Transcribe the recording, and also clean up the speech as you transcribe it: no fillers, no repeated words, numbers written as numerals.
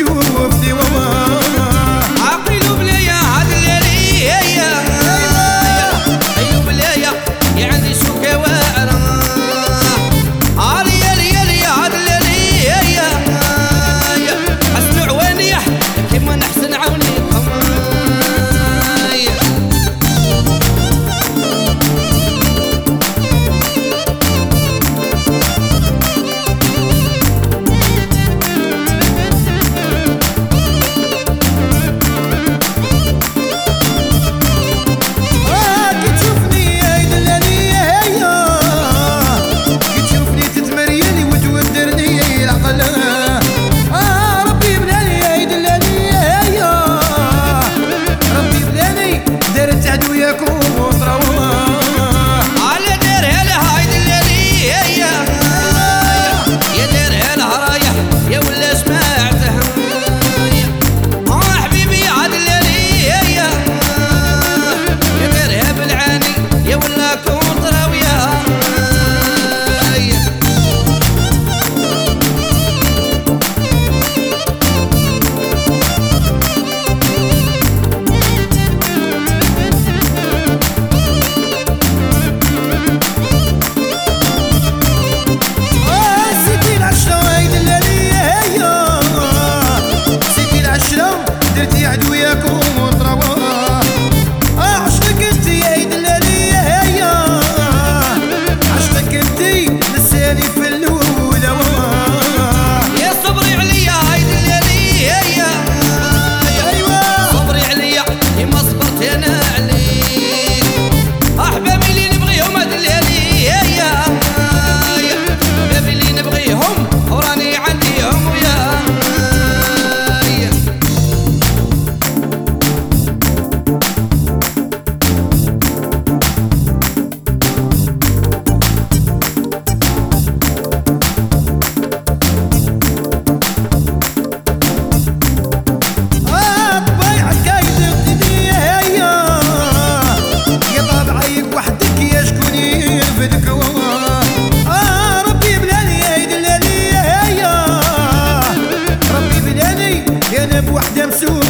تشوفني عقيل بلايا هاد الليالي عقيل بلايا يا عندي سوكا واعرة ليالي هاد الليالي حسن عواني كيما نحسن عوني درتي عدوياكم وطروا عشقك انتي يا عيد الليالي عشقك انتي نساني في الاولى يا صبري عليا عيد الليالي ايوا صبري عليا يما صبرت انا عليك احبابي اللي نبغيهم هاد الليالي احبابي اللي نبغيهم وراني عنديهم ويا بوحدة مسؤولة